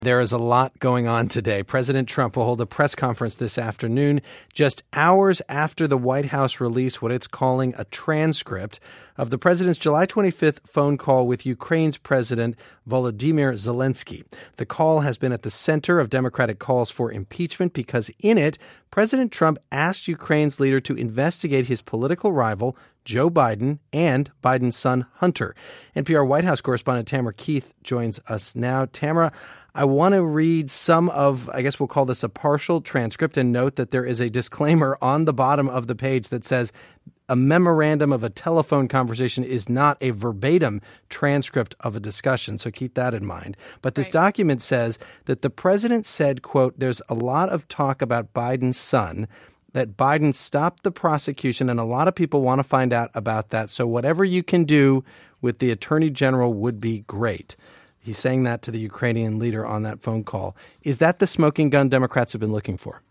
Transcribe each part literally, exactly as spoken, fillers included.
There is a lot going on today. President Trump will hold a press conference this afternoon, just hours after the White House released what it's calling a transcript of the president's July twenty-fifth phone call with Ukraine's President Volodymyr Zelensky. The call has been at the center of Democratic calls for impeachment because in it, President Trump asked Ukraine's leader to investigate his political rival, Joe Biden, and Biden's son, Hunter. N P R White House correspondent Tamara Keith joins us now. Tamara, I want to read some of, I guess we'll call this a partial transcript, and note that there is a disclaimer on the bottom of the page that says a memorandum of a telephone conversation is not a verbatim transcript of a discussion. So keep that in mind. But this right. document says that the president said, quote, there's a lot of talk about Biden's son, that Biden stopped the prosecution, and a lot of people want to find out about that. So whatever you can do with the attorney general would be great. He's saying that to the Ukrainian leader on that phone call. Is that the smoking gun Democrats have been looking for?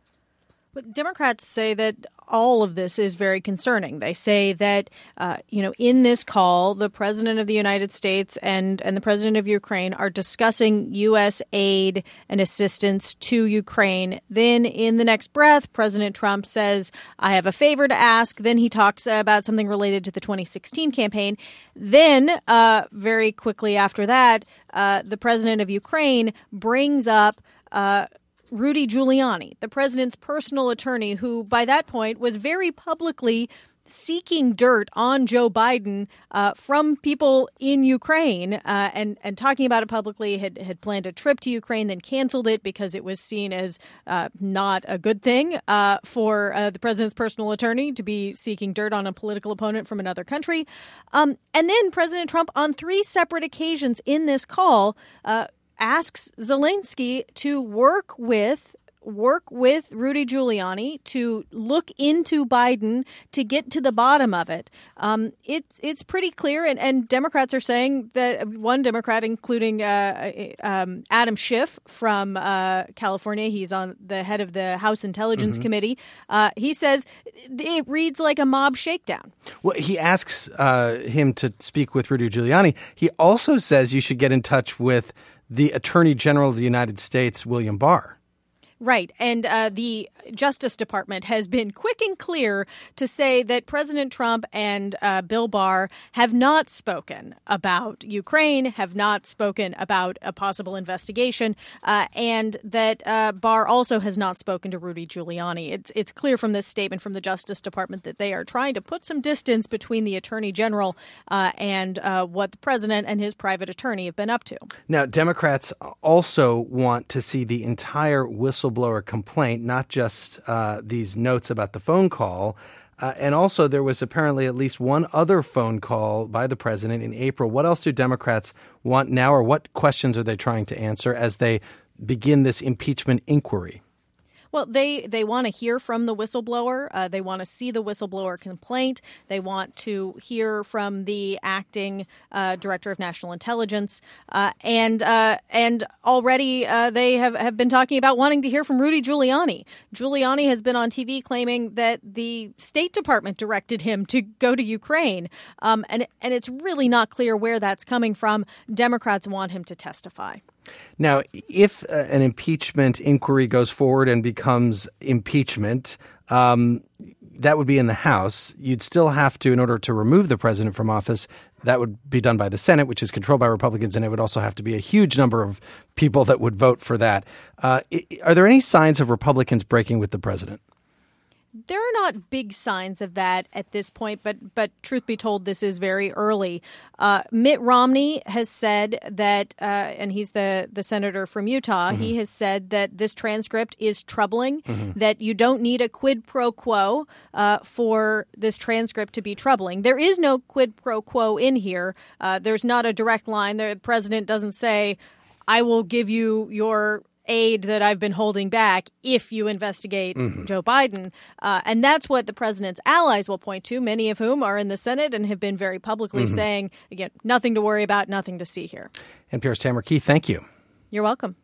But Democrats say that all of this is very concerning. They say that, uh, you know, in this call, the president of the United States and, and the president of Ukraine are discussing U S aid and assistance to Ukraine. Then in the next breath, President Trump says, I have a favor to ask. Then he talks about something related to the twenty sixteen campaign. Then uh, very quickly after that, uh, the president of Ukraine brings up uh Rudy Giuliani, the president's personal attorney, who by that point was very publicly seeking dirt on Joe Biden uh, from people in Ukraine uh, and, and talking about it publicly, had, had planned a trip to Ukraine, then canceled it because it was seen as uh, not a good thing uh, for uh, the president's personal attorney to be seeking dirt on a political opponent from another country. Um, and then President Trump, on three separate occasions in this call, uh, asks Zelensky to work with work with Rudy Giuliani to look into Biden to get to the bottom of it. Um, it's it's pretty clear, and, and Democrats are saying that one Democrat, including uh, um, Adam Schiff from uh, California, he's on the head of the House Intelligence mm-hmm. Committee. Uh, he says it reads like a mob shakedown. Well, he asks uh, him to speak with Rudy Giuliani. He also says you should get in touch with the Attorney General of the United States, William Barr. Right. And uh, the Justice Department has been quick and clear to say that President Trump and uh, Bill Barr have not spoken about Ukraine, have not spoken about a possible investigation, uh, and that uh, Barr also has not spoken to Rudy Giuliani. It's, it's clear from this statement from the Justice Department that they are trying to put some distance between the Attorney General uh, and uh, what the president and his private attorney have been up to. Now, Democrats also want to see the entire whistleblower complaint, not just uh, these notes about the phone call. Uh, and also there was apparently at least one other phone call by the president in April. What else do Democrats want now, or what questions are they trying to answer as they begin this impeachment inquiry? Well, they, they want to hear from the whistleblower. Uh, they want to see the whistleblower complaint. They want to hear from the acting uh, director of national intelligence. Uh, and uh, and already uh, they have, have been talking about wanting to hear from Rudy Giuliani. Giuliani has been on T V claiming that the State Department directed him to go to Ukraine. Um, and, and it's really not clear where that's coming from. Democrats want him to testify. Now, if uh, an impeachment inquiry goes forward and becomes impeachment, um, that would be in the House. You'd still have to, in order to remove the president from office, that would be done by the Senate, which is controlled by Republicans, and it would also have to be a huge number of people that would vote for that. Uh, are there any signs of Republicans breaking with the president? There are not big signs of that at this point, but but truth be told, this is very early. Uh, Mitt Romney has said that, uh, and he's the, the senator from Utah, mm-hmm. he has said that this transcript is troubling, mm-hmm. that you don't need a quid pro quo uh, for this transcript to be troubling. There is no quid pro quo in here. Uh, there's not a direct line. The president doesn't say, I will give you your aid that I've been holding back if you investigate mm-hmm. Joe Biden. Uh, and that's what the president's allies will point to, many of whom are in the Senate and have been very publicly mm-hmm. saying, again, nothing to worry about, nothing to see here. N P R's Tamara Keith, thank you. You're welcome.